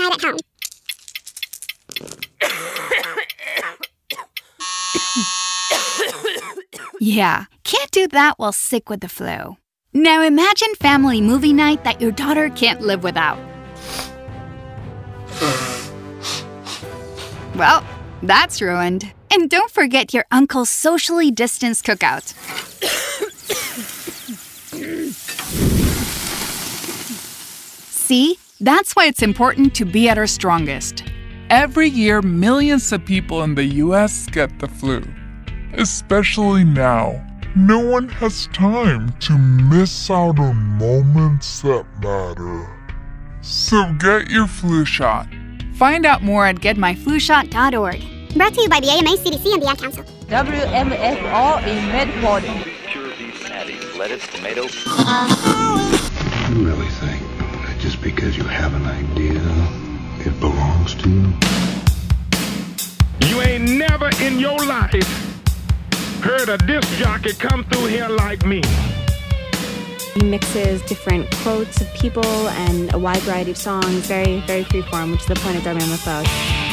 night at home. Yeah, can't do that while sick with the flu. Now imagine family movie night that your daughter can't live without. Well, that's ruined. And don't forget your uncle's socially distanced cookout. See? That's why it's important to be at our strongest. Every year, millions of people in the U.S. get the flu. Especially now. No one has time to miss out on moments that matter. So get your flu shot. Find out more at getmyflushot.org. Brought to you by the AMA, CDC, and the Ad Council. WMFR in Medford. Pure beef patties, lettuce, tomato. You really think that just because you have an idea, it belongs to you? You ain't never in your life heard a disc jockey come through here like me. He mixes different quotes of people and a wide variety of songs, very, very freeform, which is the point of WMFO.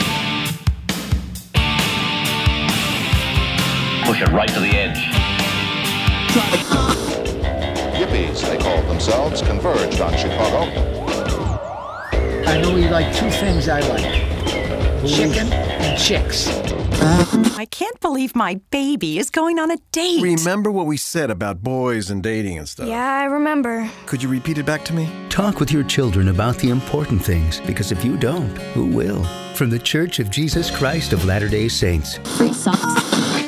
Push it right to the edge. Yippies, they called themselves, converged on Chicago. I know you like two things I like: chicken and chicks. I can't believe my baby is going on a date. Remember what we said about boys and dating and stuff? Yeah, I remember. Could you repeat it back to me? Talk with your children about the important things, because if you don't, who will? From the Church of Jesus Christ of Latter-day Saints. Free socks.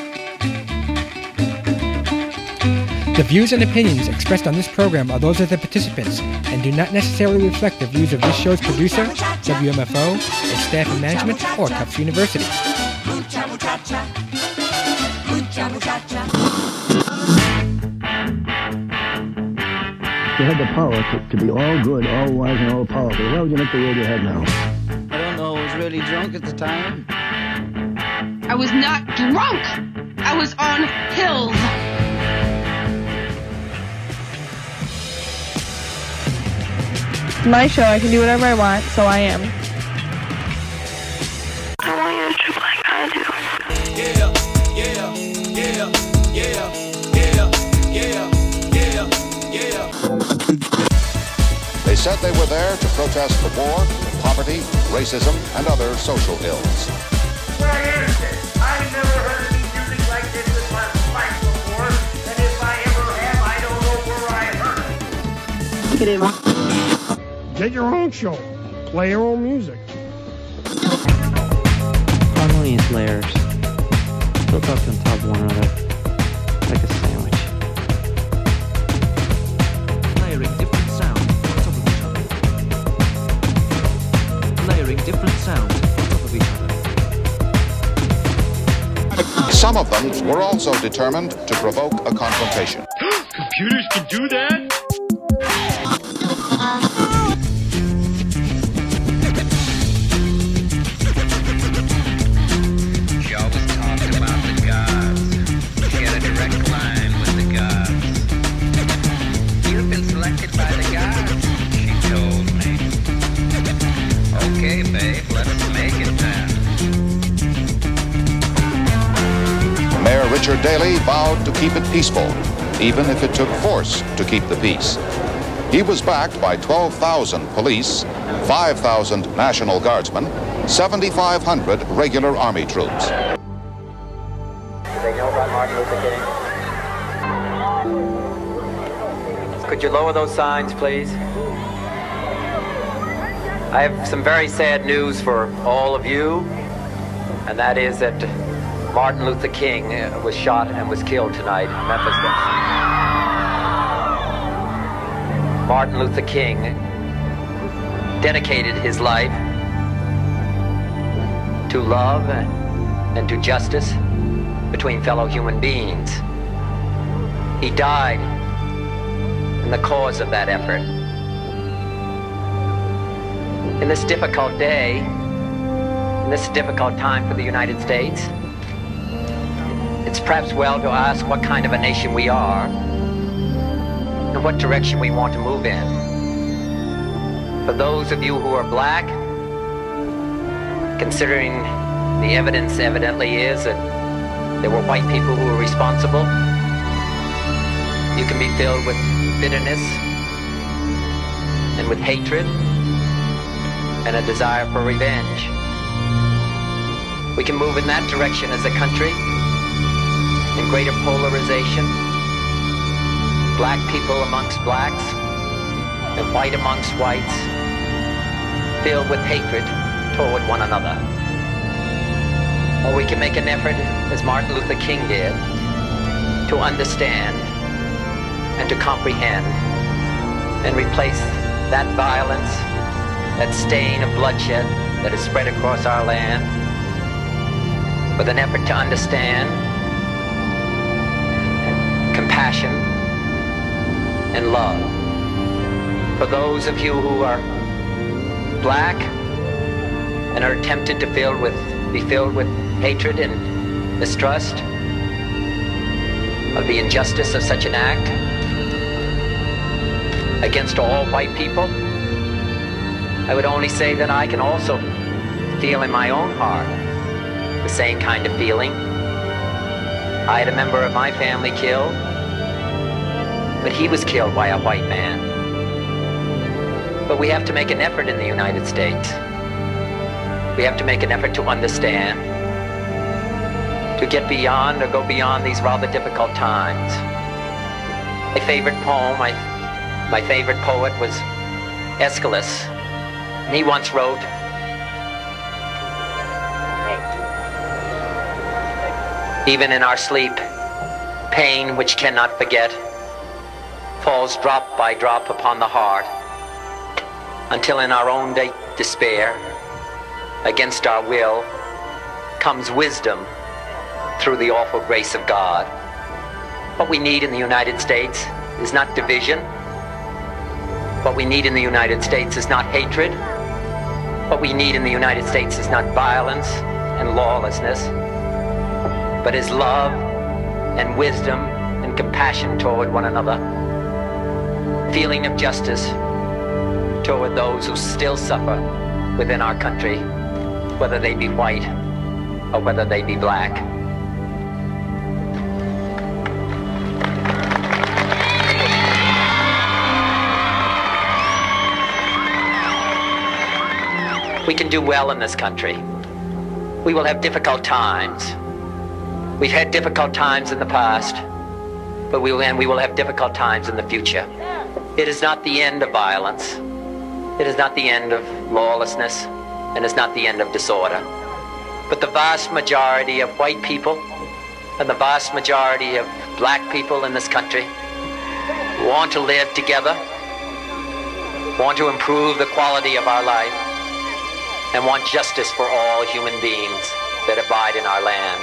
The views and opinions expressed on this program are those of the participants and do not necessarily reflect the views of this show's producer, WMFO, its staff and management, or Tufts University. You had the power to be all good, all wise, and all powerful. Why would you make the world you have now? I don't know. I was really drunk at the time. I was not drunk. I was on pills. My show, I can do whatever I want, so I am. I want you to trip like I do. Yeah, yeah, yeah, yeah, yeah, yeah, yeah. They said they were there to protest the war, poverty, racism, and other social ills. Where is it? I've never heard any music like this in my life before, and if I ever have, I don't know where I heard it. Get in. Get your own show. Play your own music. Harmonious layers. Built up on top of one another. Like a sandwich. Layering different sounds on top of each other. Layering different sounds on top of each other. Some of them were also determined to provoke a confrontation. Computers can do that? Richard Daley vowed to keep it peaceful, even if it took force to keep the peace. He was backed by 12,000 police, 5,000 National Guardsmen, 7,500 regular Army troops. Do they know about Martin Luther King? Could you lower those signs, please? I have some very sad news for all of you, and that is that Martin Luther King was shot and was killed tonight in Memphis. Martin Luther King dedicated his life to love and to justice between fellow human beings. He died in the cause of that effort. In this difficult day, in this difficult time for the United States, it's perhaps well to ask what kind of a nation we are and what direction we want to move in. For those of you who are black, considering the evidence evidently is that there were white people who were responsible. You can be filled with bitterness and with hatred and a desire for revenge. We can move in that direction as a country, in greater polarization, black people amongst blacks and white amongst whites, filled with hatred toward one another. Or we can make an effort, as Martin Luther King did, to understand and to comprehend and replace that violence, that stain of bloodshed that is spread across our land, with an effort to understand compassion and love. For those of you who are black and are tempted to be filled with hatred and mistrust of the injustice of such an act against all white people, I would only say that I can also feel in my own heart the same kind of feeling. I had a member of my family killed, but he was killed by a white man. But we have to make an effort in the United States. We have to make an effort to understand, to get beyond or go beyond these rather difficult times. My favorite poem, my favorite poet was Aeschylus, and he once wrote, "Even in our sleep, pain which cannot forget falls drop by drop upon the heart, until in our own despair, against our will, comes wisdom through the awful grace of God." What we need in the United States is not division. What we need in the United States is not hatred. What we need in the United States is not violence and lawlessness, but is love and wisdom and compassion toward one another. Feeling of justice toward those who still suffer within our country, whether they be white or whether they be black. We can do well in this country. We will have difficult times. We've had difficult times in the past, but we will have difficult times in the future. It is not the end of violence. It is not the end of lawlessness, and it's not the end of disorder. But the vast majority of white people and the vast majority of black people in this country want to live together, want to improve the quality of our life, and want justice for all human beings that abide in our land.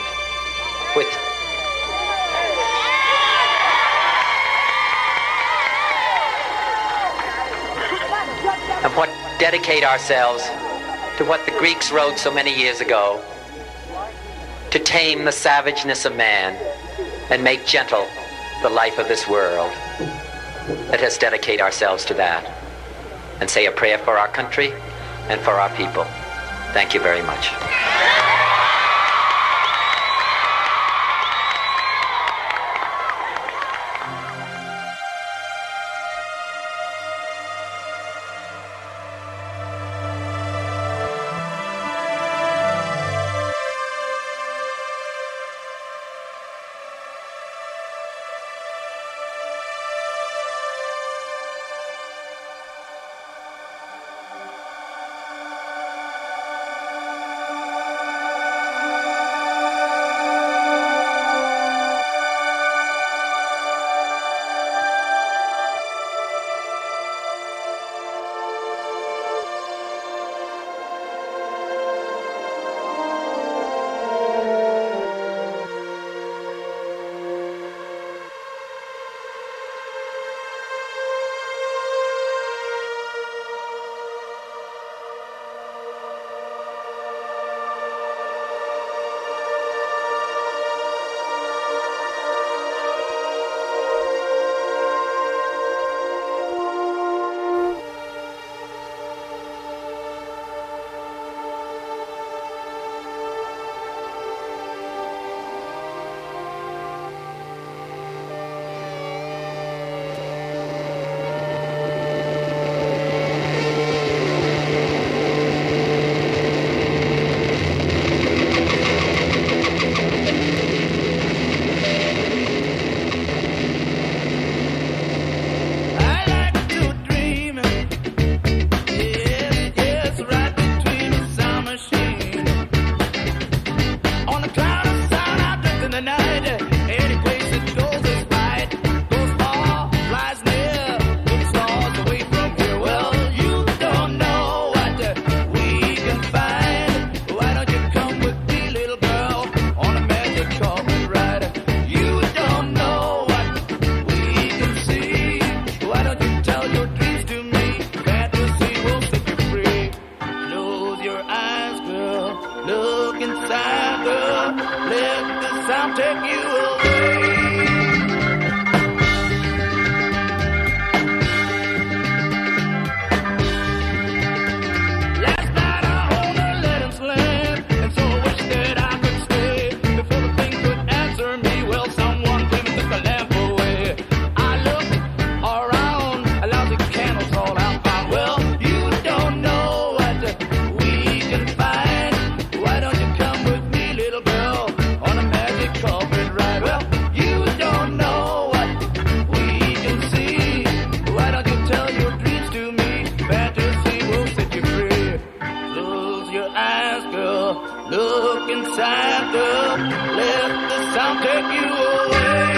And what dedicate ourselves to what the Greeks wrote so many years ago, to tame the savageness of man and make gentle the life of this world. Let us dedicate ourselves to that and say a prayer for our country and for our people. Thank you very much. your eyes, girl. Look inside, girl. Let the sound take you away. Last night I owned a letting slam, and so I wish that I could stay. Before the thing could answer me, well, someone came and took the lamp away. I looked around, a lousy candles all out. Well, you don't know what we can find. Why don't you come with me, little girl, on a magic carpet ride? Well, you don't know what we can see. Why don't you tell your dreams to me? Fantasy will set you free. Close your eyes, girl. Look inside, girl. Let the sound take you away.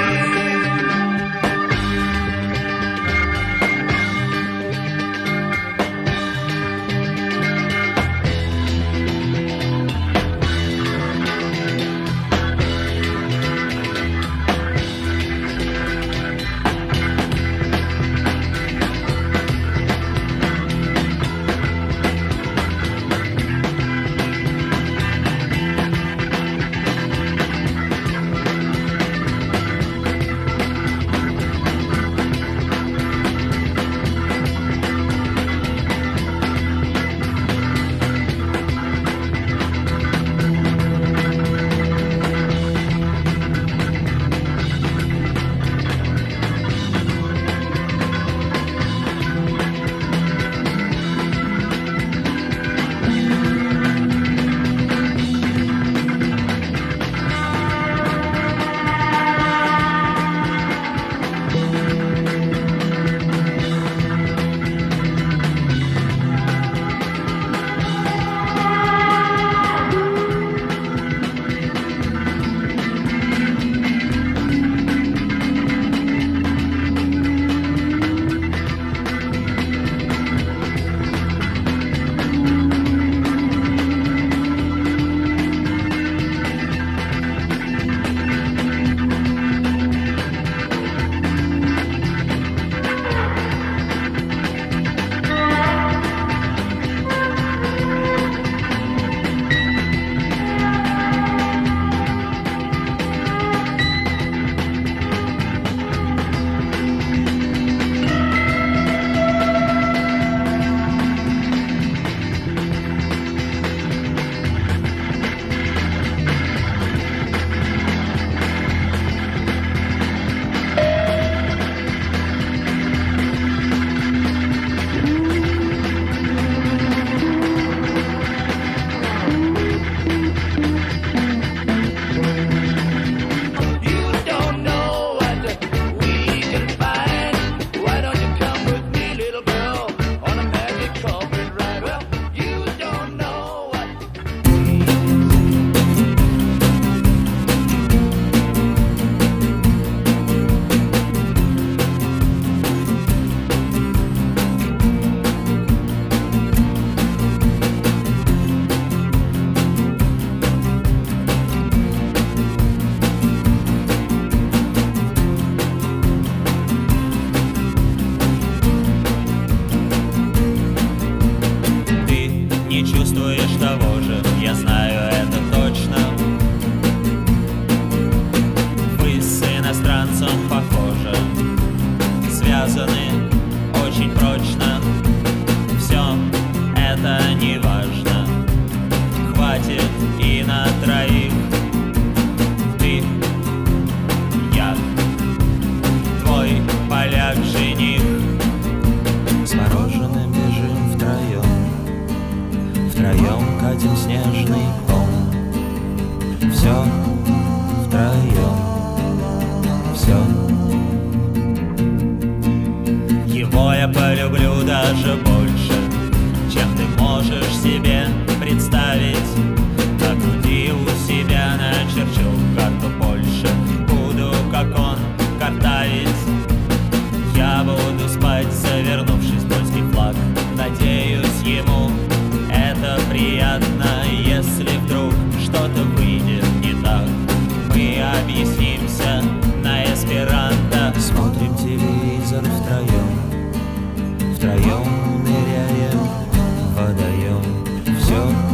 Втроем ныряем в водоем. Все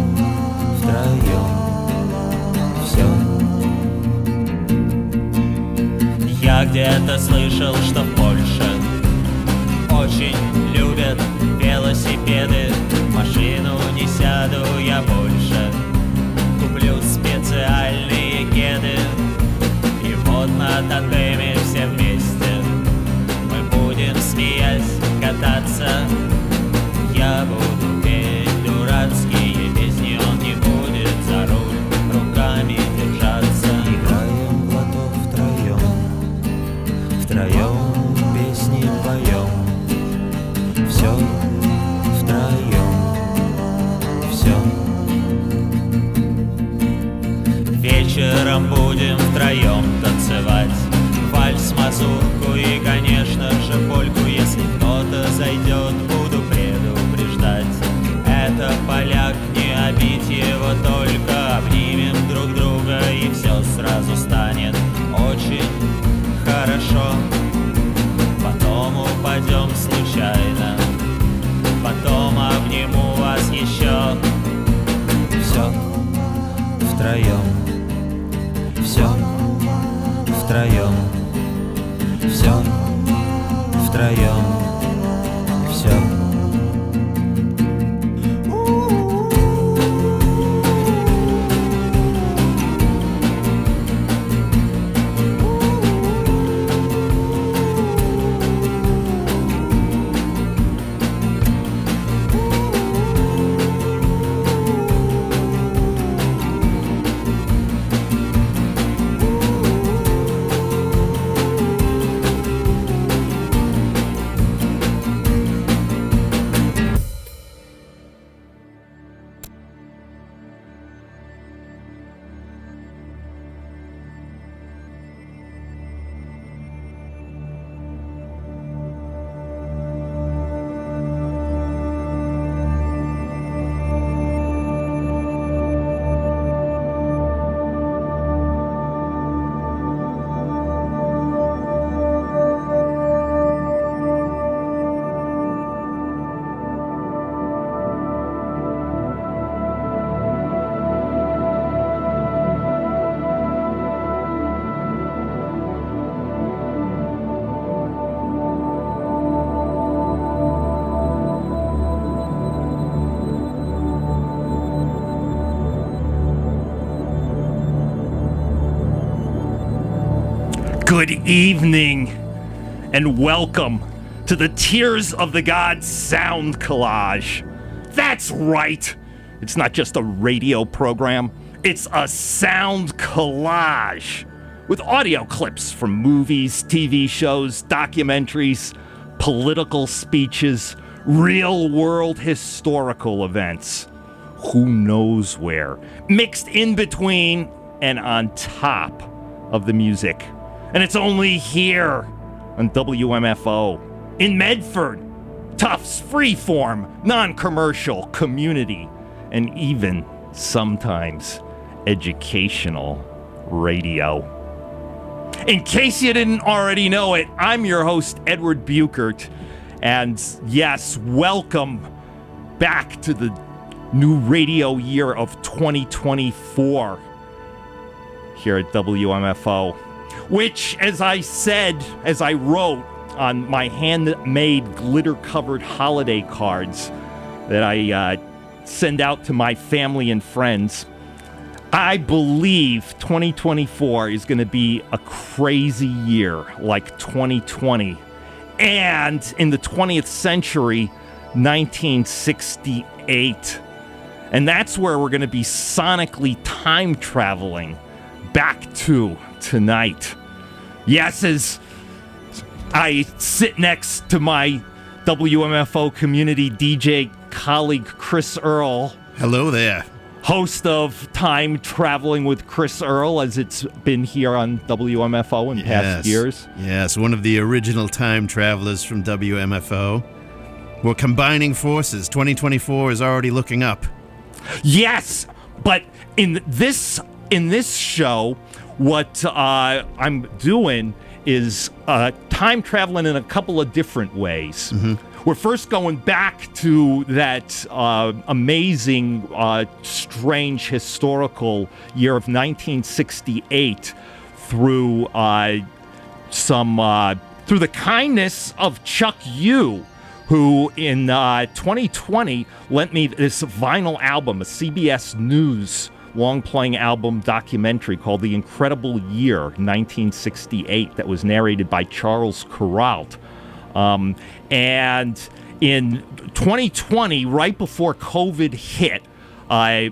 Я где-то слышал, что в Польше очень любят велосипеды. В машину не сяду я больше, куплю специальные кеды. И вот на тандеме все вместе мы будем, смеясь, кататься. Я буду петь дурацкие песни, он не будет за руль руками держаться. Играем в лото втроем песни поем. Все втроем, все. Вечером будем втроем танцевать вальс, мазурку и, конечно же, польку. Если кто-то зайдет, буду предупреждать. Это поляк, не обидь его, только обнимем друг друга, и все сразу станет очень хорошо. Потом упадем случайно, потом обниму вас еще. Все втроем, все втроем, все втроем, все. Good evening, and welcome to the Tears of the Gods sound collage. That's right, it's not just a radio program, it's a sound collage with audio clips from movies, TV shows, documentaries, political speeches, real-world historical events. Who knows where? Mixed in between and on top of the music. And it's only here on WMFO in Medford. Tufts, freeform, non-commercial, community, and even sometimes educational radio. In case you didn't already know it, I'm your host, Edward Buchert. And yes, welcome back to the new radio year of 2024 here at WMFO. Which, as I said, as I wrote on my handmade glitter-covered holiday cards that I send out to my family and friends, I believe 2024 is going to be a crazy year like 2020. And in the 20th century, 1968. And that's where we're going to be sonically time traveling back to tonight. Yes, as I sit next to my WMFO community DJ colleague Chris Earl. Hello there. Host of Time Traveling with Chris Earl, as it's been here on WMFO in past years. Yes, one of the original time travelers from WMFO. We're combining forces. 2024 is already looking up. Yes, but in this show, what I'm doing is time traveling in a couple of different ways. Mm-hmm. We're first going back to that amazing, strange historical year of 1968 through through the kindness of Chuck Yu, who in 2020 lent me this vinyl album, a CBS News long-playing album documentary called The Incredible Year, 1968, that was narrated by Charles Kuralt. And in 2020, right before COVID hit, my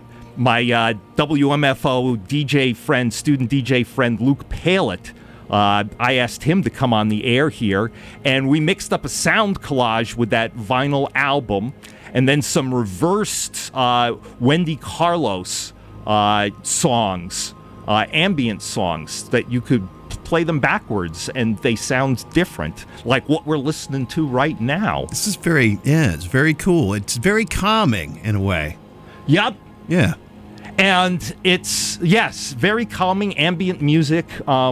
WMFO student DJ friend Luke Palett, I asked him to come on the air here, and we mixed up a sound collage with that vinyl album, and then some reversed Wendy Carlos songs, ambient songs that you could play them backwards and they sound different, like what we're listening to right now. This is it's very cool. It's very calming in a way. Yep. Yeah. And it's, very calming ambient music.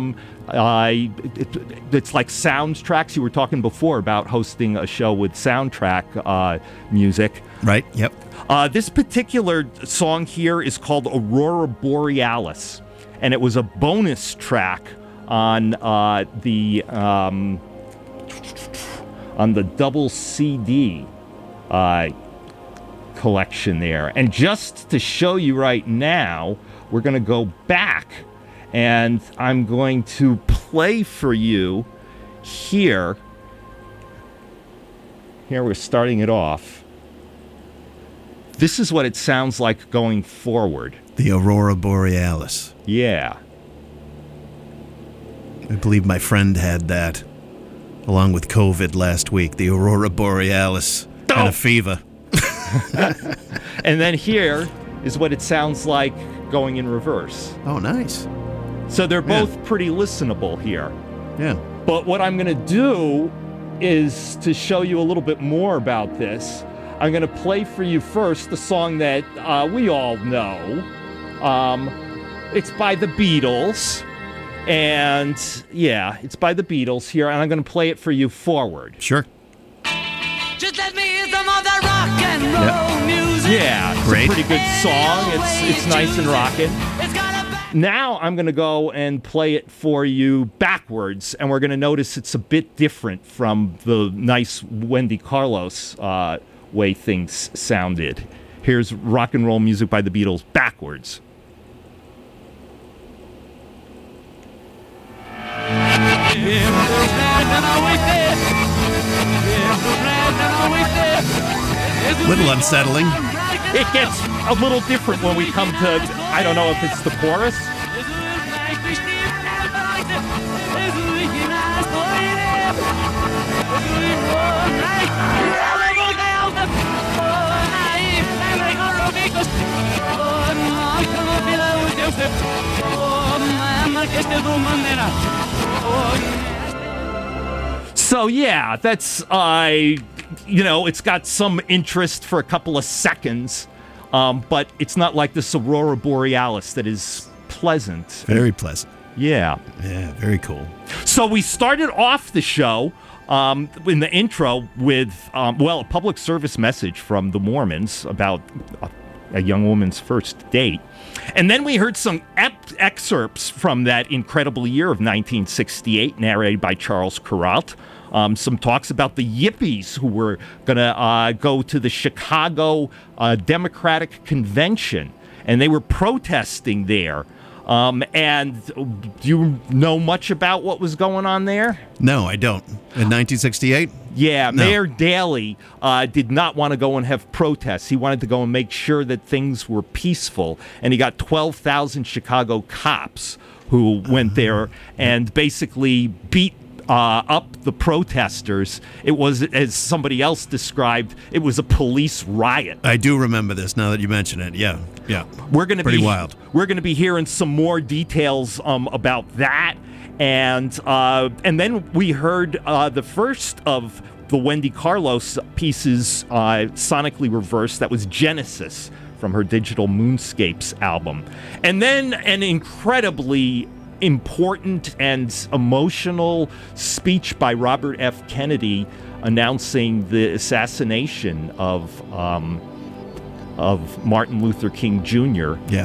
It's like soundtracks. You were talking before about hosting a show with soundtrack music. Right, yep. This particular song here is called Aurora Borealis, and it was a bonus track on the double CD collection there. And just to show you right now, we're going to go back, and I'm going to play for you here. Here we're starting it off. This is what it sounds like going forward. The Aurora Borealis. Yeah. I believe my friend had that, along with COVID last week. The Aurora Borealis and a fever. And then here is what it sounds like going in reverse. Oh, nice. So they're both pretty listenable here. Yeah. But what I'm going to do is to show you a little bit more about this. I'm going to play for you first the song that we all know. It's by the Beatles. And, it's by the Beatles here. And I'm going to play it for you forward. Sure. Just let me hear some of that rock and roll music. Yeah, it's Great. a pretty good song. It's nice and rocking. Now I'm going to go and play it for you backwards, and we're going to notice it's a bit different from the nice Wendy Carlos way things sounded. Here's rock and roll music by the Beatles backwards. Little unsettling. It gets a little different when we come to, I don't know if it's the chorus. So that's it's got some interest for a couple of seconds, but it's not like this Aurora Borealis that is pleasant. Very pleasant. Yeah. Yeah, very cool. So we started off the show in the intro with, a public service message from the Mormons about a young woman's first date. And then we heard some excerpts from that incredible year of 1968, narrated by Charles Kuralt. Some talks about the Yippies who were going to go to the Chicago Democratic Convention, and they were protesting there. And do you know much about what was going on there? No, I don't. In 1968? Yeah, No. Mayor Daley did not want to go and have protests. He wanted to go and make sure that things were peaceful, and he got 12,000 Chicago cops who went there and basically beat up the protesters. It was, as somebody else described, it was a police riot. I do remember this now that you mention it. Yeah. We're going to Pretty wild. We're going to be hearing some more details about that, and then we heard the first of the Wendy Carlos pieces sonically reversed. That was Genesis from her Digital Moonscapes album, and then an incredibly important and emotional speech by Robert F. Kennedy announcing the assassination of Martin Luther King Jr. Yeah.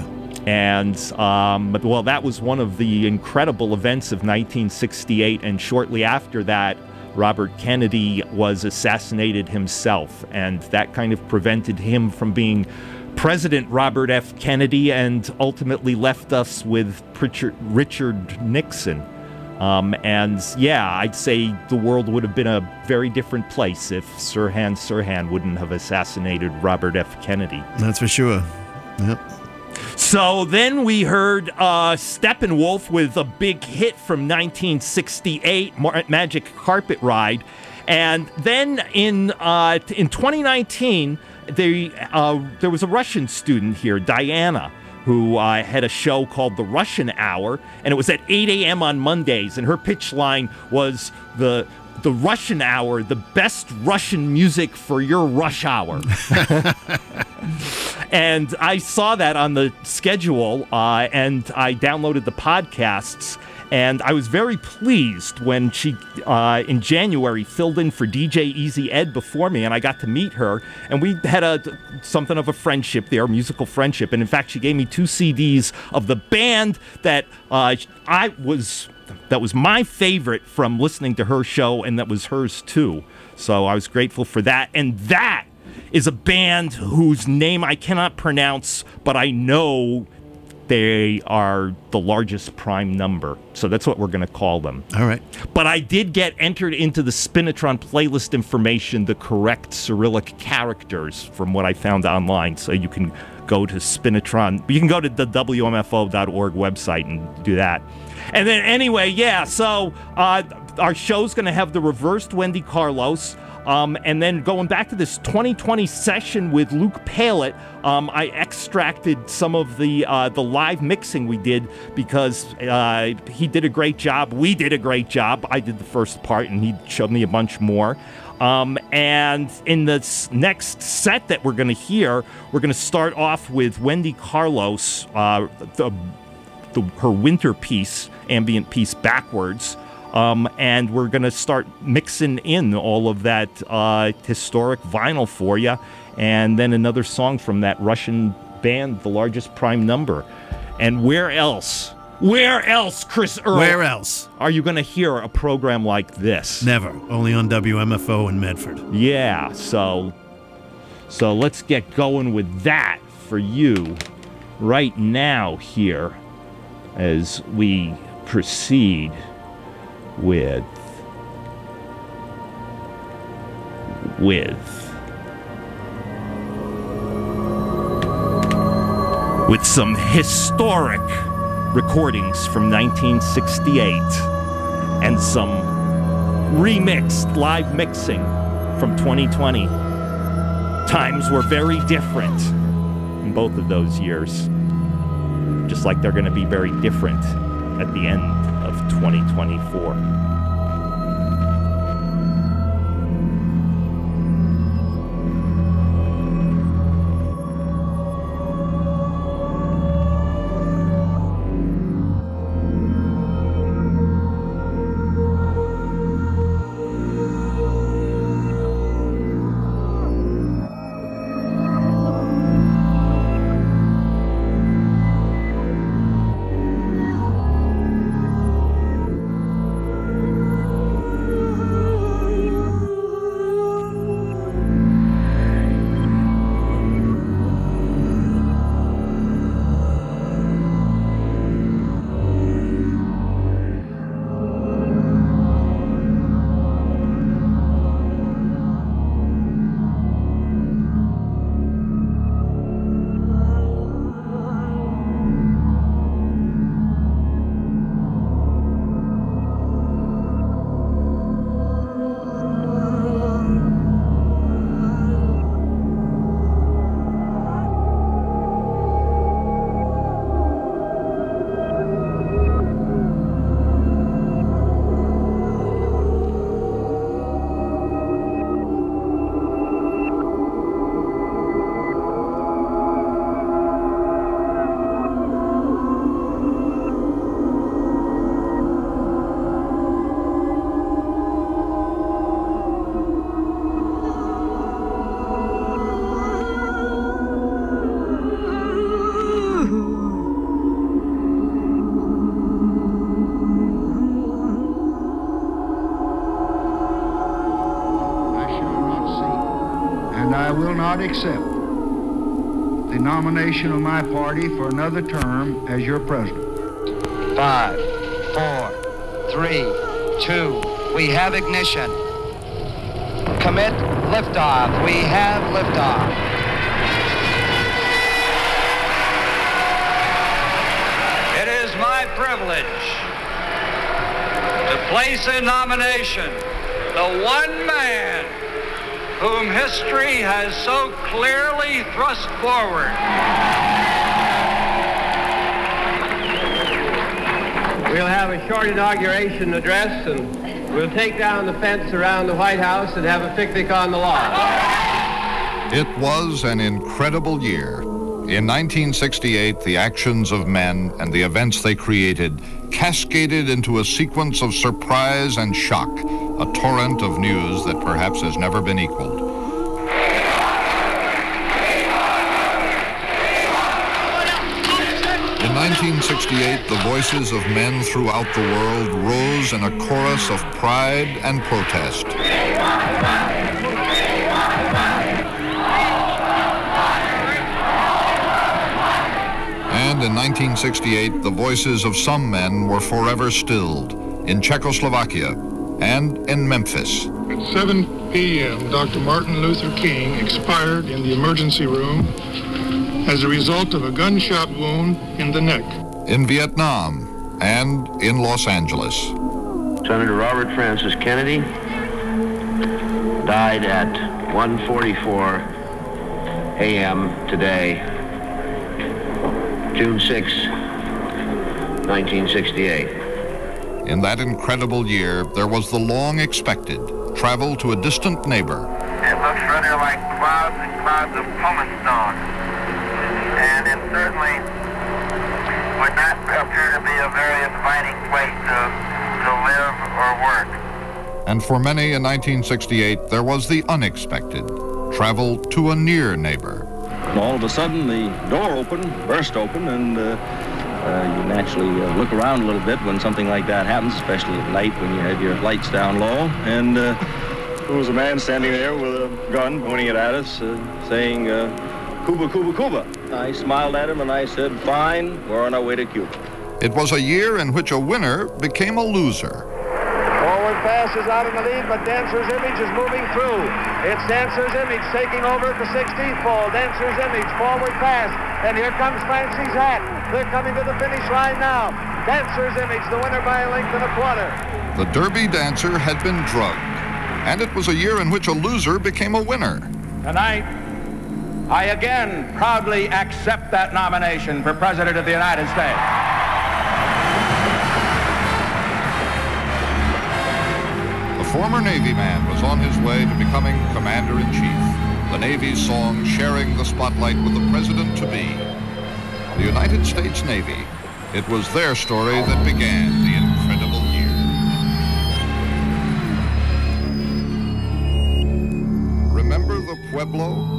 And, well, that was one of the incredible events of 1968, and shortly after that, Robert Kennedy was assassinated himself, and that kind of prevented him from being President Robert F. Kennedy, and ultimately left us with Richard Nixon. And yeah, I'd say the world would have been a very different place if Sirhan Sirhan wouldn't have assassinated Robert F. Kennedy. That's for sure. Yep. So then we heard Steppenwolf with a big hit from 1968, Magic Carpet Ride. And then in 2019, there was a Russian student here, Diana, who had a show called The Russian Hour, and it was at 8 a.m. on Mondays, and her pitch line was the Russian Hour, the best Russian music for your rush hour. And I saw that on the schedule, and I downloaded the podcasts, and I was very pleased when she, in January, filled in for DJ Easy Ed before me, and I got to meet her, and we had something of a friendship there, musical friendship, and in fact, she gave me 2 CDs of the band that that was my favorite from listening to her show, and that was hers too. So I was grateful for that, and that is a band whose name I cannot pronounce, but I know they are the largest prime number. So that's what we're going to call them. All right. But I did get entered into the Spinatron playlist information, the correct Cyrillic characters from what I found online. So you can go to Spinatron. You can go to the WMFO.org website and do that. And then anyway, yeah, so our show's going to have the reversed Wendy Carlos. And then going back to this 2020 session with Luke Palett, I extracted some of the live mixing we did because he did a great job. We did a great job. I did the first part, and he showed me a bunch more. And in the next set that we're going to hear, we're going to start off with Wendy Carlos, her winter piece, ambient piece, Backwards. And we're going to start mixing in all of that historic vinyl for you. And then another song from that Russian band, The Largest Prime Number. And where else, Chris Earl? Where else are you going to hear a program like this? Never. Only on WMFO in Medford. Yeah, so let's get going with that for you right now here as we proceed with some historic recordings from 1968 and some remixed live mixing from 2020. Times were very different in both of those years, just like they're going to be very different at the end of 2024. not accept the nomination of my party for another term as your president. 5, 4, 3, 2, we have ignition. Commit liftoff. We have liftoff. It is my privilege to place in nomination the one man whom history has so clearly thrust forward. We'll have a short inauguration address, and we'll take down the fence around the White House and have a picnic on the lawn. It was an incredible year. In 1968, the actions of men and the events they created cascaded into a sequence of surprise and shock, a torrent of news that perhaps has never been equaled. In 1968, the voices of men throughout the world rose in a chorus of pride and protest. And in 1968, the voices of some men were forever stilled in Czechoslovakia and in Memphis. At 7 p.m., Dr. Martin Luther King expired in the emergency room as a result of a gunshot wound in the neck. In Vietnam and in Los Angeles. Senator Robert Francis Kennedy died at 1:44 a.m. today, June 6, 1968. In that incredible year, there was the long-expected travel to a distant neighbor. It looks rather like clouds and clouds of pumice stone. And it certainly would not appear to be a very inviting place to live or work. And for many in 1968, there was the unexpected travel to a near neighbor. All of a sudden, the door burst open, and you naturally look around a little bit when something like that happens, especially at night when you have your lights down low. And there was a man standing there with a gun pointing it at us, saying, Cuba, Cuba, Cuba. I smiled at him and I said, fine, we're on our way to Cuba. It was a year in which a winner became a loser. Forward pass is out in the lead, but Dancer's Image is moving through. It's Dancer's Image taking over at the 16th pole. Dancer's Image, forward pass, and here comes Fancy's Hat. They're coming to the finish line now. Dancer's Image, the winner by a length and a quarter. The Derby dancer had been drugged, and it was a year in which a loser became a winner. Tonight, I again proudly accept that nomination for President of the United States. The former Navy man was on his way to becoming Commander-in-Chief. The Navy's song sharing the spotlight with the President-to-be. The United States Navy. It was their story that began the incredible year. Remember the Pueblo?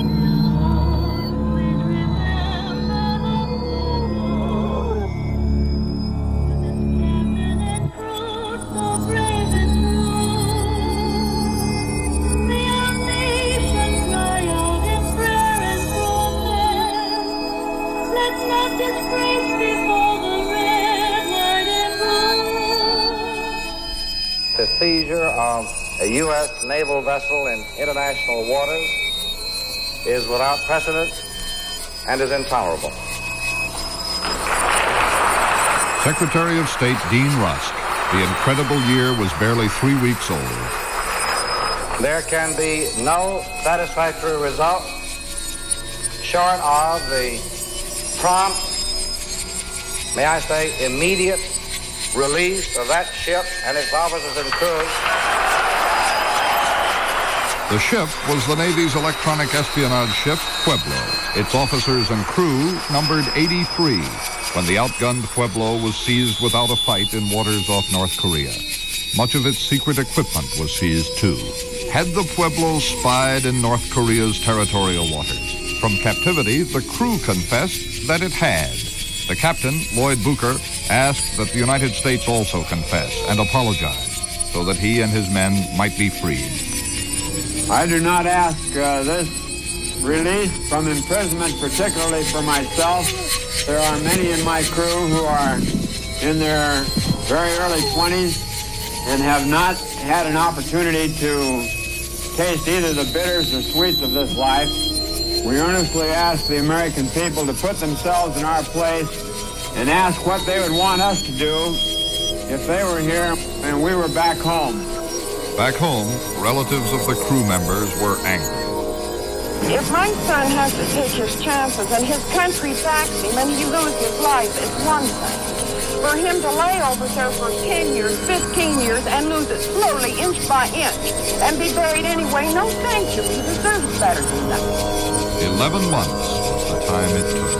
The seizure of a U.S. naval vessel in international waters is without precedent and is intolerable. Secretary of State Dean Rusk. The incredible year was barely 3 weeks old. There can be no satisfactory result short of the prompt, may I say, immediate release of that ship and its officers and crew. The ship was the Navy's electronic espionage ship, Pueblo. Its officers and crew numbered 83 when the outgunned Pueblo was seized without a fight in waters off North Korea. Much of its secret equipment was seized too. Had the Pueblo spied in North Korea's territorial waters? From captivity, the crew confessed that it had. The captain, Lloyd Booker, asked that the United States also confess and apologize so that he and his men might be freed. I do not ask this released from imprisonment, particularly for myself. There are many in my crew who are in their very early 20s and have not had an opportunity to taste either the bitters or sweets of this life. We earnestly ask the American people to put themselves in our place and ask what they would want us to do if they were here and we were back home. Back home, relatives of the crew members were angry. If my son has to take his chances and his country backs him and he loses his life, it's one thing. For him to lay over there for 10 years, 15 years, and lose it slowly, inch by inch, and be buried anyway, no thank you. He deserves better than that. 11 months was the time it took.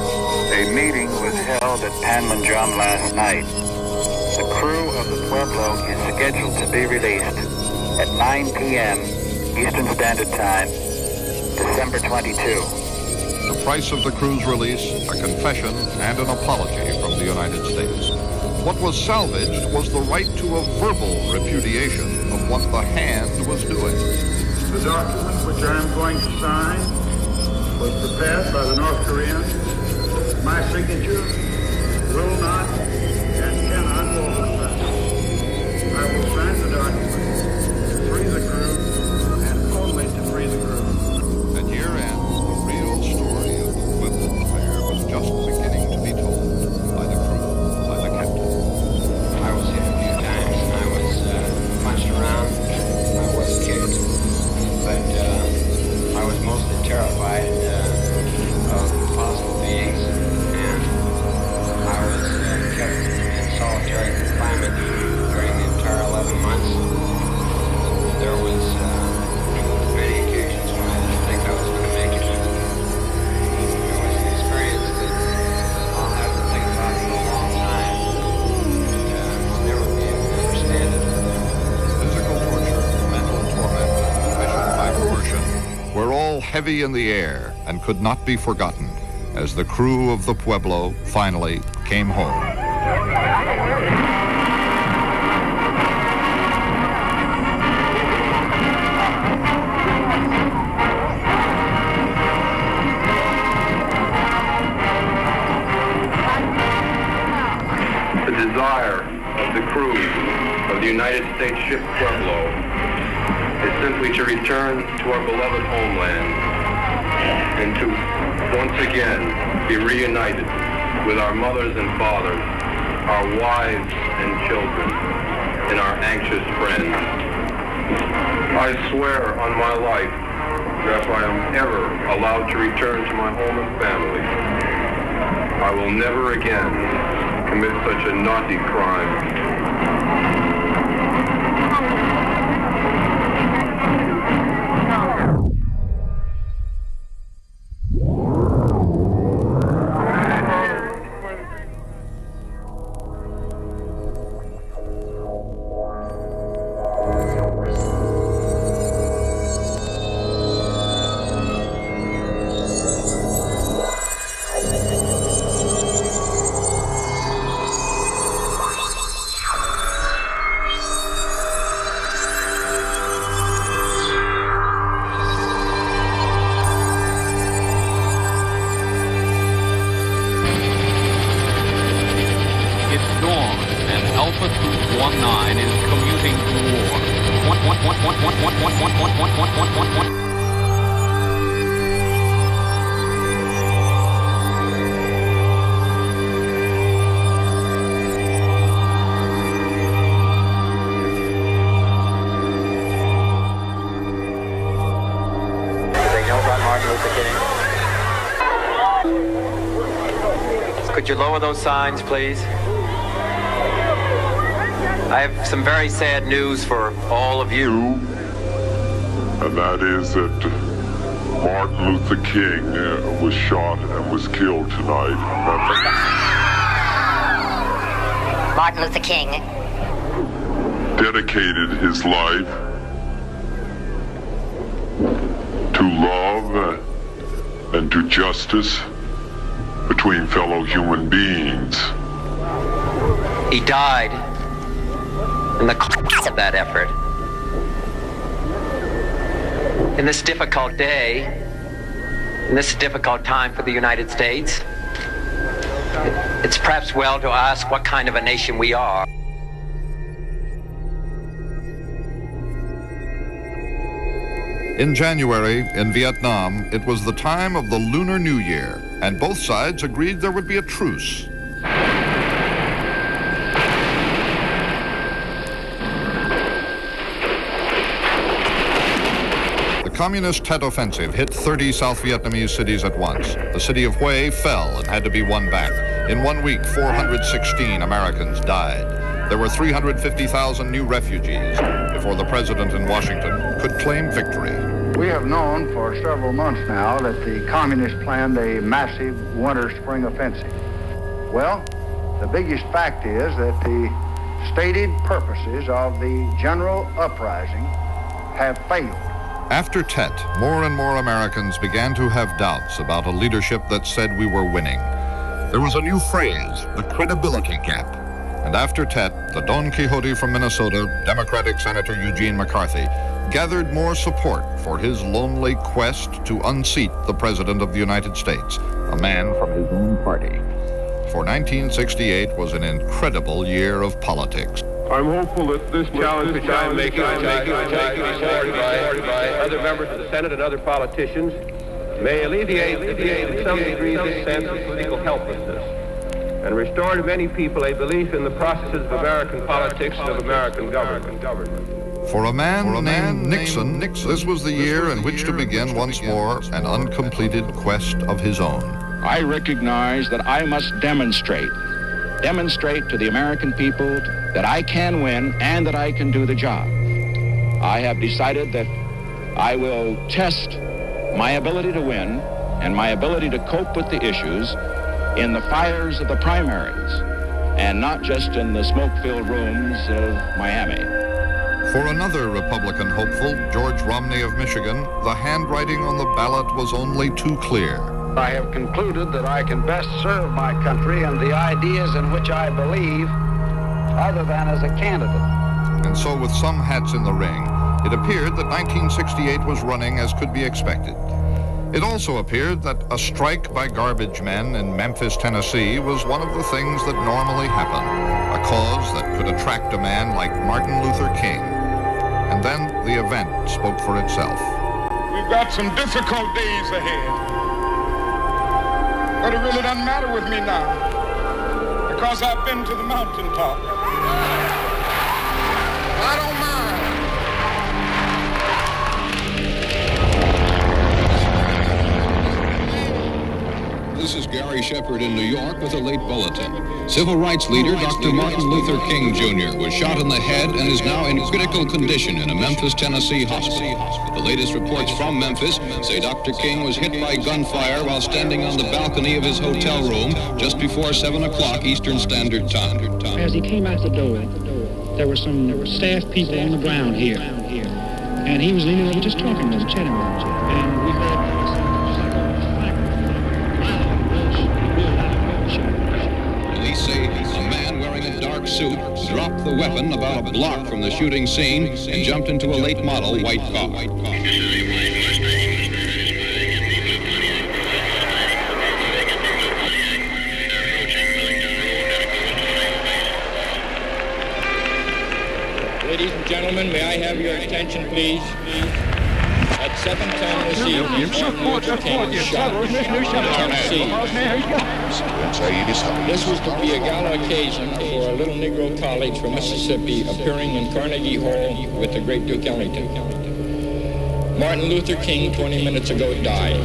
A meeting was held at Panmunjom last night. The crew of the Pueblo is scheduled to be released at 9 p.m. Eastern Standard Time, December 22. The price of the crew's release, a confession and an apology from the United States. What was salvaged was the right to a verbal repudiation of what the hand was doing. The document which I am going to sign was prepared by the North Koreans. My signature will not and cannot alter that. I will sign the document to free the crew and only to free the crew. And here ends the real story of the Pueblo affair was just beginning to be told by the crew, by the captain. I was hit a few times and I was punched around. I was kicked, but I was mostly terrified of possible beings, and I was kept in solitary confinement during the entire 11 months. There was many occasions when I didn't think I was going to make it. It was an experience that I'll have to think about for a long time, and I'll never be able to understand it. Physical torture, mental torment, vision by coercion were all heavy in the air and could not be forgotten as the crew of the Pueblo finally came home. The desire of the crew of the United States ship Pueblo is simply to return to our beloved homeland and to once again be reunited with our mothers and fathers, our wives and children, and our anxious friends. I swear on my life that if I am ever allowed to return to my home and family, I will never again commit such a naughty crime. Could you lower those signs, please? I have some very sad news for all of you. And that is that Martin Luther King was shot and was killed tonight. Martin Luther King dedicated his life to love and to justice between fellow human beings. He died in the course of that effort. In this difficult day, In this difficult time for the United States, it's perhaps well to ask what kind of a nation we are. In January, in Vietnam, it was the time of the Lunar New Year, and both sides agreed there would be a truce. The Communist Tet Offensive hit 30 South Vietnamese cities at once. The city of Hue fell and had to be won back. In 1 week, 416 Americans died. There were 350,000 new refugees before the president in Washington could claim victory. We have known for several months now that the communists planned a massive winter-spring offensive. Well, the biggest fact is that the stated purposes of the general uprising have failed. After Tet, more and more Americans began to have doubts about a leadership that said we were winning. There was a new phrase, the credibility gap. And after Tet, the Don Quixote from Minnesota, Democratic Senator Eugene McCarthy, gathered more support for his lonely quest to unseat the President of the United States, a man from his own party. For 1968 was an incredible year of politics. I'm hopeful that this challenge which I'm making supported by other members of the Senate and other politicians may alleviate to some degree this sense of political helplessness and restore to many people a belief in the processes of American politics and of American government. For a man named Nixon, this was the year in which to begin once more an uncompleted quest of his own. I recognize that I must demonstrate to the American people that I can win and that I can do the job. I have decided that I will test my ability to win and my ability to cope with the issues in the fires of the primaries and not just in the smoke-filled rooms of Miami. For another Republican hopeful, George Romney of Michigan, the handwriting on the ballot was only too clear. I have concluded that I can best serve my country and the ideas in which I believe other than as a candidate. And so with some hats in the ring, it appeared that 1968 was running as could be expected. It also appeared that a strike by garbage men in Memphis, Tennessee was one of the things that normally happen, a cause that could attract a man like Martin Luther King. And then the event spoke for itself. We've got some difficult days ahead. But it really doesn't matter with me now, because I've been to the mountaintop. I don't mind. This is Gary Shepard in New York with a late bulletin. Civil rights leader Dr. Martin Luther King Jr. was shot in the head and is now in critical condition in a Memphis, Tennessee hospital. The latest reports from Memphis say Dr. King was hit by gunfire while standing on the balcony of his hotel room just before 7 o'clock Eastern Standard Time. As he came out the door, there were some staff people on the ground here. And he was leaning over just talking to them, chatting with them. And we heard say a man wearing a dark suit dropped the weapon about a block from the shooting scene and jumped into a late model white car. Ladies and gentlemen, may I have your attention, please? At 7:10 this evening, Martin Luther King was shot in Tennessee. This was to be a gala occasion for a little Negro college from Mississippi appearing in Carnegie Hall with the great Duke Ellington. Martin Luther King, 20 minutes ago, died.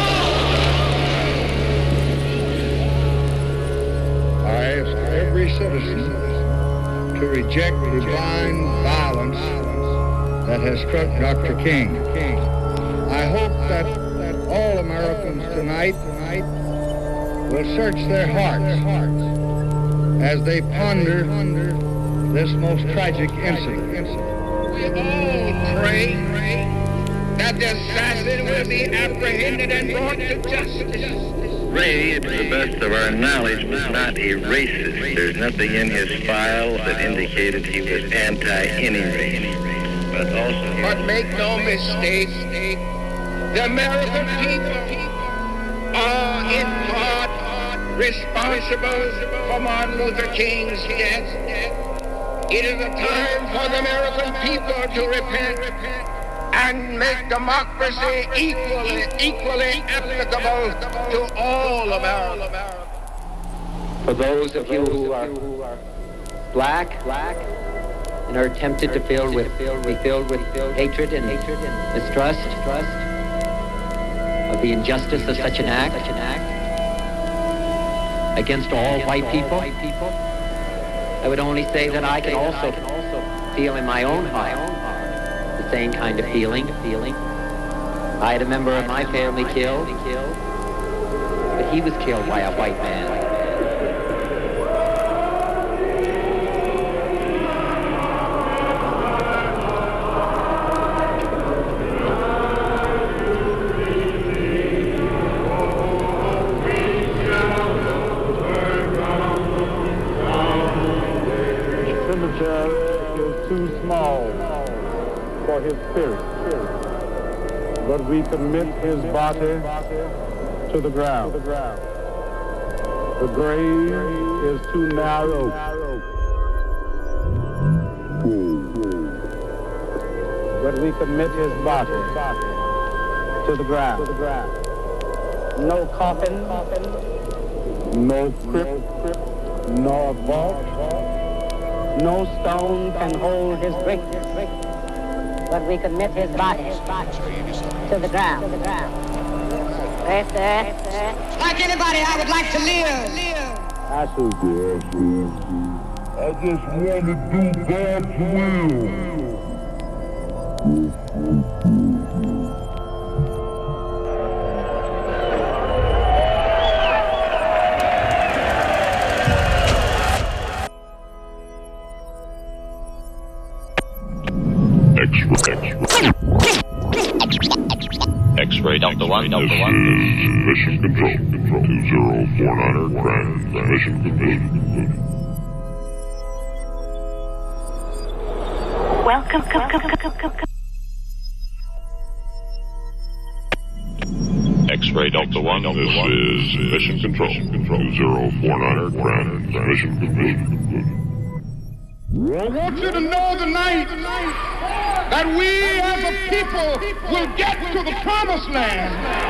I ask every citizen to reject the blind violence that has struck Dr. King. I hope that all Americans tonight will search their hearts as they ponder this most tragic incident. We all pray that the assassin will be apprehended and brought to justice. Ray, to the best of our knowledge, was not a racist. There's nothing in his file that indicated he was anti-any race. But make no mistake, the American people are in part responsible for Martin Luther King's death. It is a time for the American people to repent and make democracy equally applicable to all Americans. For those of you who are black and are tempted to be filled with hatred and mistrust of the injustice of such an act against all white people, I would only say that I can also feel in my own heart the same kind of feeling. I had a member of my family killed, but he was killed by a white man. For his spirit, but we commit his body to the ground. The grave is too narrow. But we commit his body to the ground. No coffin, no crypt, nor vault. No stone can hold his greatness. But we commit his body to the ground. Right there. Like anybody, I would like to live. I so good. I just want to do God's will. X-ray Delta 1, This is Mission Control. 2049er transmission completed. Welcome. X-ray Delta 1, This is Mission Control. 2049er transmission completed. I want you to know tonight that we as a people will get to the promised land.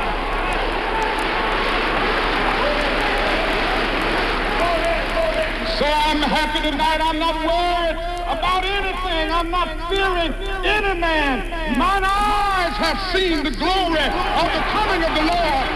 So I'm happy tonight. I'm not worried about anything. I'm not fearing any man. Mine eyes have seen the glory of the coming of the Lord.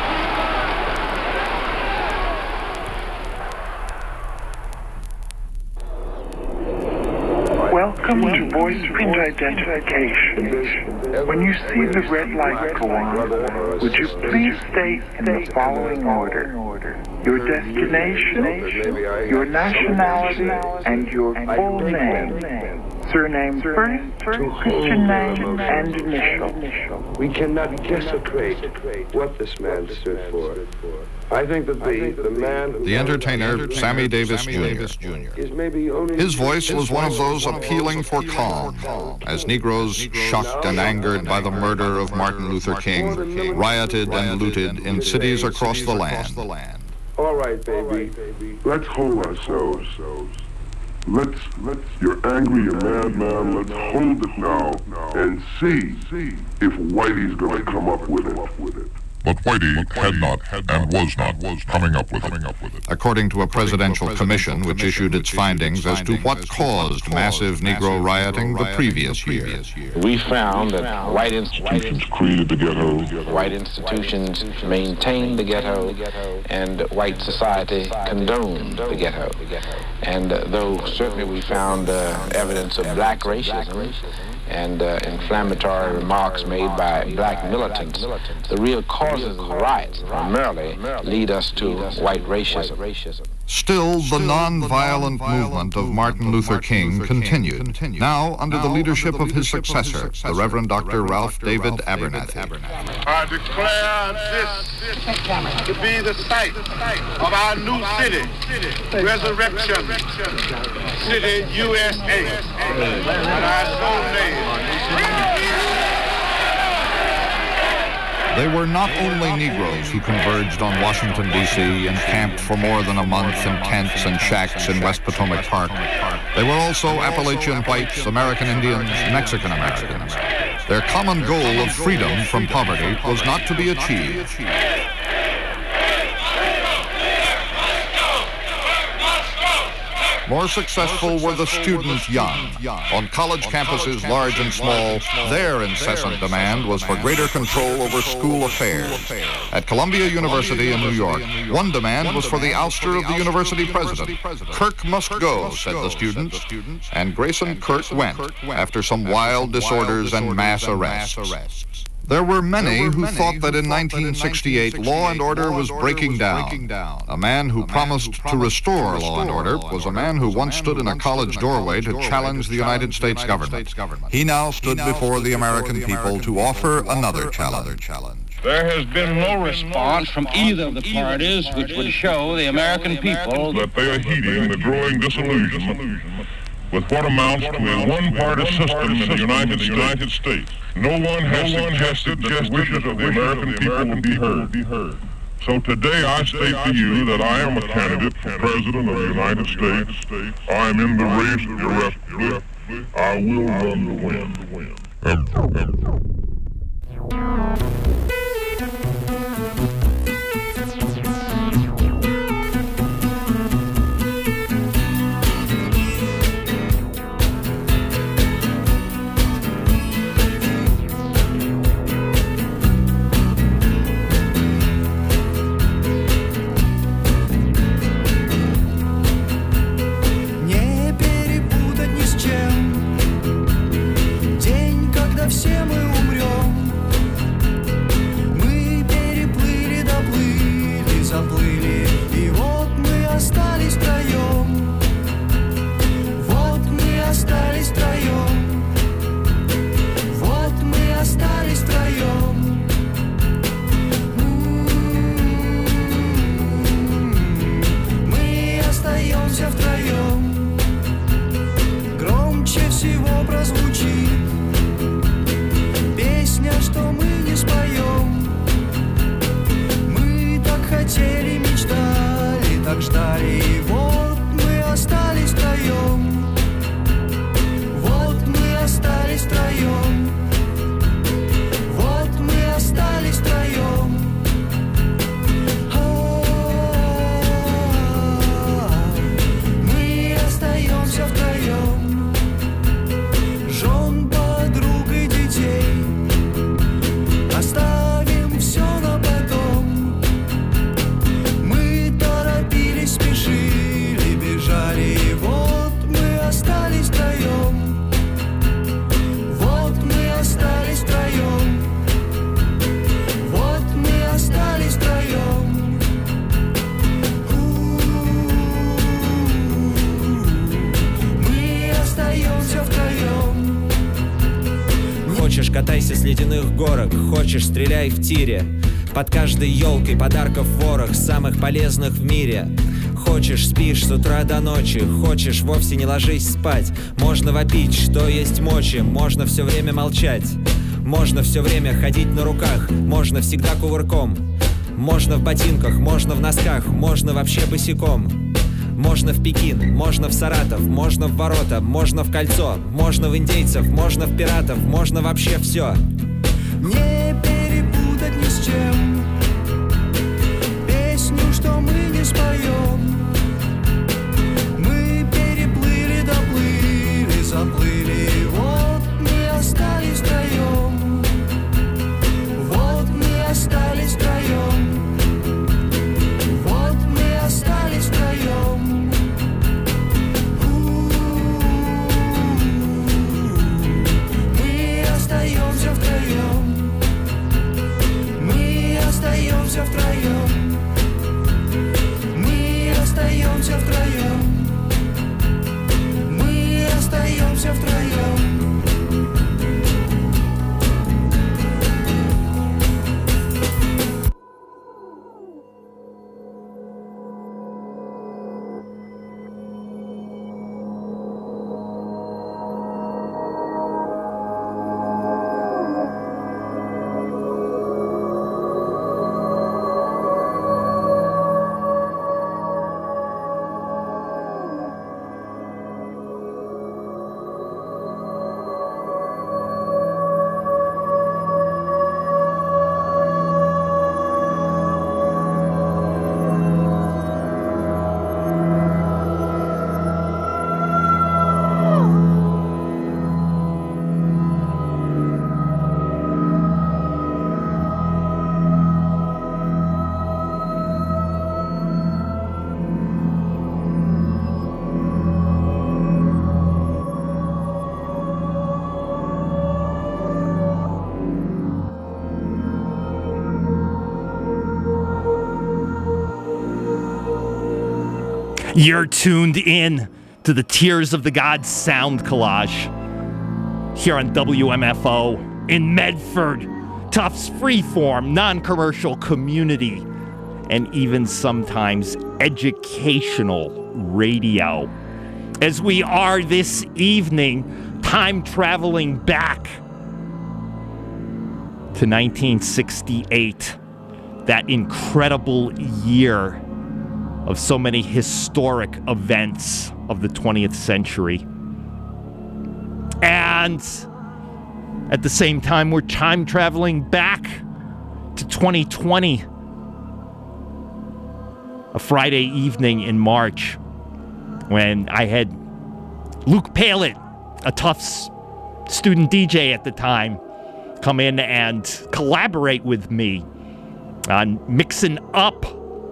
Welcome to voice print identification. When you see the red light go on, would you please state in the following order your destination, your nationality, and your full name. Surname first, Christian name, and initial. We cannot desecrate what this man stood for. I think that the man... The entertainer, Sammy Davis Jr. is maybe only... His voice was one of those appealing for calm, as Negroes, shocked and angered by the murder of Martin Luther King, rioted and looted in cities across the land. All right, baby. Let's hold ourselves. You're angry, you're mad, man. Let's hold it now and see if Whitey's gonna come up with it. But Whitey had not and was not coming up with it. According to a presidential commission which issued its findings as to what caused massive Negro rioting the previous year. We found that white institutions created the ghetto, white institutions maintained the ghetto, and white society condoned the ghetto. And though certainly we found evidence of black racism and inflammatory remarks made by black militants, the real causes of the riots primarily lead us to white racism. Still, the non-violent movement of Martin Luther King continued, now under the leadership of his successor, the Reverend Dr. Ralph David Abernathy. I declare this to be the site of our new city, Resurrection City, USA, and I so name. They were not only Negroes who converged on Washington, D.C. and camped for more than a month in tents and shacks in West Potomac Park. They were also Appalachian whites, American Indians, Mexican Americans. Their common goal of freedom from poverty was not to be achieved. More successful were the student young. On college campuses, large and small, their incessant demand was for greater control over school affairs. At Columbia University in New York, one demand was for the ouster of the university president. Kirk must go, said the students, and Grayson Kirk went after some wild disorders and mass arrests. There were many who thought that in 1968 law and order was breaking down. A man who promised to restore law and order was a man who once stood in a college doorway to challenge the United States government. He now stood before the American people to offer another challenge. There has been no response from either of the parties which would show the American people that they are heeding the growing disillusionment with what amounts to a one-party system in the United States. No one has suggested that the wishes of the American people will be heard. So today I state to you that I am a candidate for President of the United States. I am in the race irrevocably. I will run to win. Все мы умрем. Мы переплыли, доплыли, заплыли, и вот мы остались втроем. Вот мы остались втроем. Вот мы остались втроем. Мы остаемся втроем. Громче всего прозвучит песня, что мы не споем. Мы так хотели, мечтали, так ждали, и вот мы остались втроем. Вот мы остались втроем. Вот мы остались втроем. Мы остаемся втроем. Жен, подруг и детей оставим все на потом. Мы торопились, спешили, бежали, и вот мы остались втроем. Вот мы остались втроем. Вот мы остались втроем. Мы остаемся втроем. Хочешь, катайся с ледяных горок, хочешь, стреляй в тире. Под каждой елкой подарков ворох, самых полезных в мире. Хочешь, спишь с утра до ночи, хочешь, вовсе не ложись спать. Можно вопить, что есть мочи, можно все время молчать. Можно все время ходить на руках, можно всегда кувырком. Можно в ботинках, можно в носках, можно вообще босиком. Можно в Пекин, можно в Саратов, можно в ворота, можно в кольцо, можно в индейцев, можно в пиратов, можно вообще все. Не перепутать ни с чем песню, что мы не споем. Мы переплыли, доплыли, заплыли, и вот мы остались втроем. Вот мы остались втроем. Вот мы остались втроем. Мы остаемся втроем. Мы остаемся втроем. Мы You're tuned in to the Tears of the Gods sound collage here on WMFO in Medford, Tufts freeform, non-commercial community, and even sometimes educational radio. As we are this evening, time traveling back to 1968, that incredible year of so many historic events of the 20th century. And at the same time, we're time traveling back to 2020, a Friday evening in March, when I had Luke Palett, a Tufts student DJ at the time, come in and collaborate with me on mixing up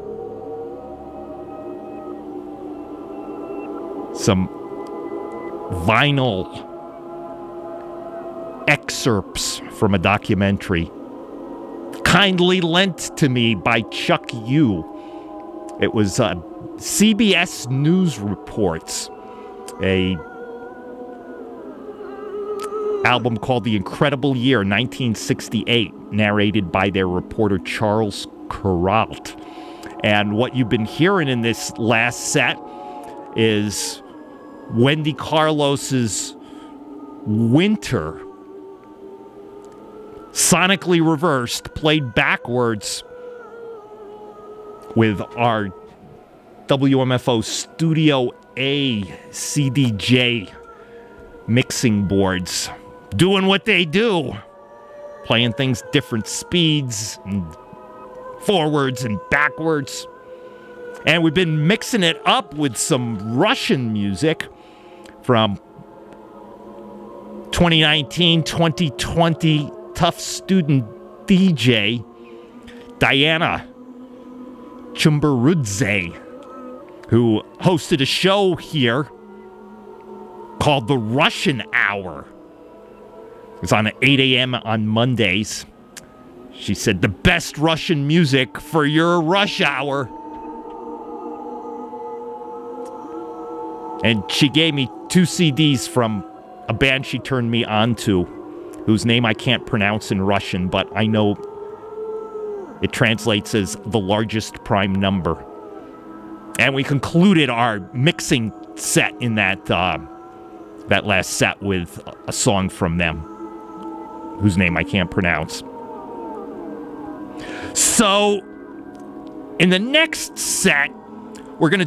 some vinyl excerpts from a documentary kindly lent to me by Chuck Yu. It was CBS News Reports, a album called The Incredible Year, 1968, narrated by their reporter Charles Kuralt. And what you've been hearing in this last set is Wendy Carlos's Winter, sonically reversed, played backwards with our WMFO Studio A CDJ mixing boards, doing what they do, playing things different speeds and forwards and backwards. And we've been mixing it up with some Russian music from 2019-2020 Tufts student DJ Diana Chumbarudze, who hosted a show here called The Russian Hour. It was on at 8 a.m. on Mondays. She said, the best Russian music for your rush hour. And she gave me 2 CDs from a band she turned me on to, whose name I can't pronounce in Russian, but I know it translates as the largest prime number. And we concluded our mixing set in that last set with a song from them, whose name I can't pronounce. So, in the next set, we're going to